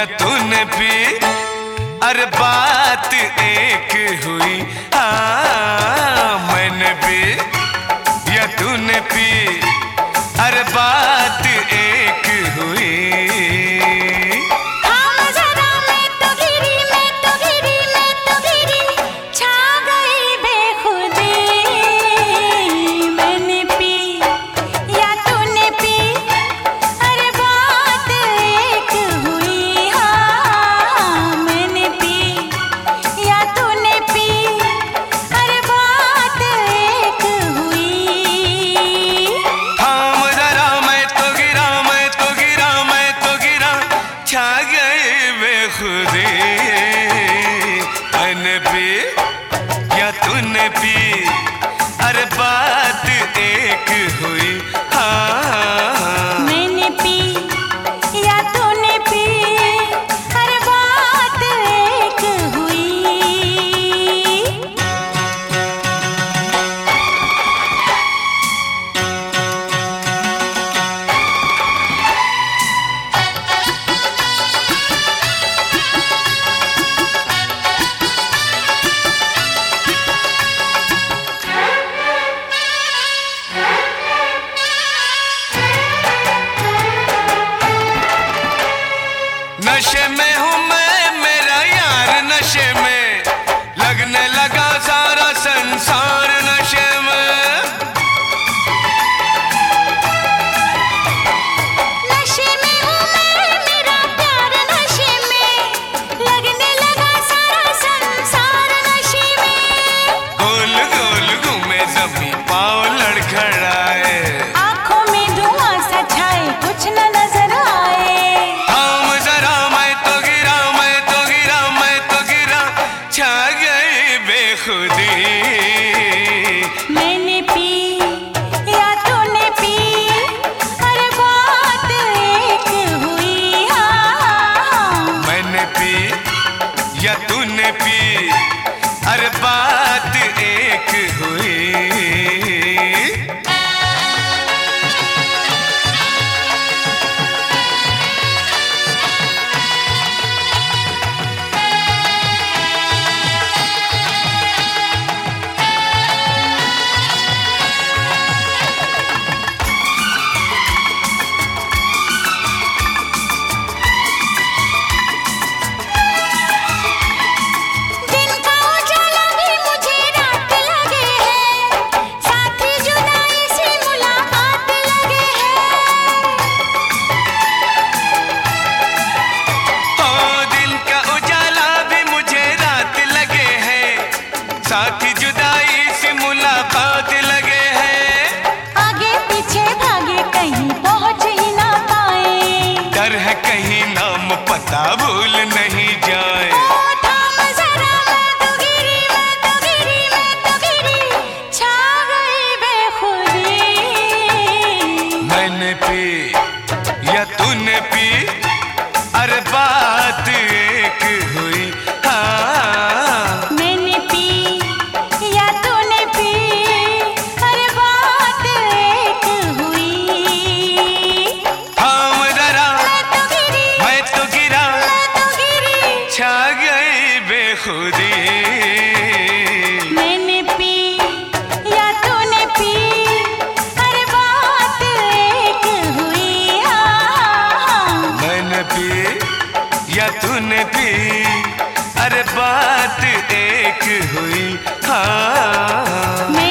या तूने पी, अरे बात एक हुई। हाँ मैंने पी या तूने पी, अरे बात एक हुई। मैंने पी या तूने पी, अरे बात एक हुई। हाँ मैंने पी या तूने पी, अरे बात एक हुई। नशे में हूँ मैं, मेरा यार नशे में, लगने लगा सारा संसार नशे में। नशे में हूँ मैं, मेरा प्यार नशे में, लगने लगा सारा संसार नशे में। गोल गोल घूमे जमीन, पाँव लड़खड़ाए, आँखों में धुआं सा छाए, कुछ न नजर आए। छा गई बेखुदी। मैंने पी या तूने पी, अरे बात एक हुई। हाँ मैंने पी या तूने पी, अरे बात एक हुई। साथी जुदाई से मुलाकात लगे हैं, आगे पीछे भागे कहीं पहुंच ही ना पाए। डर है कहीं नाम पता भूल नहीं जाए। थाम जरा, मैं तो गिरी, मैं तो गिरी, मैं तो गिरी, छा गई बेखुदी। मैंने पी या तूने पी, अरे बात एक हुई। हाँ मैंने पी या तूने पी, अरे बात एक हुई। थाम जरा, मैं तो गिरी, मैं तो गिरा, मैं तो गिरी, छा गई बेखुदी। मैंने पी या तूने पी, अरे बात एक हुई। हाँ मैंने पी या तूने पी, अरे बात एक हुई। हाँ